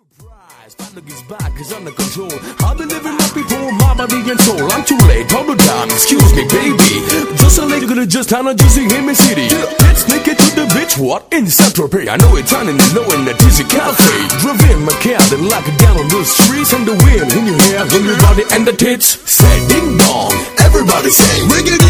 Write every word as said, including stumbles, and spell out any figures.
Surprise, Father gets back, is under control. I've been living up before my body and soul. I'm too late, all the time, excuse me, baby. Just a lady could have just had a juicy him in city. Let's make it to the bitch, what? In Central Pay. I know it's on and low in the dizzy cafe. Drove in my cab and lock it down on the streets. And the wind in your hair, in your body and the tits. Say ding dong, everybody say, ring it.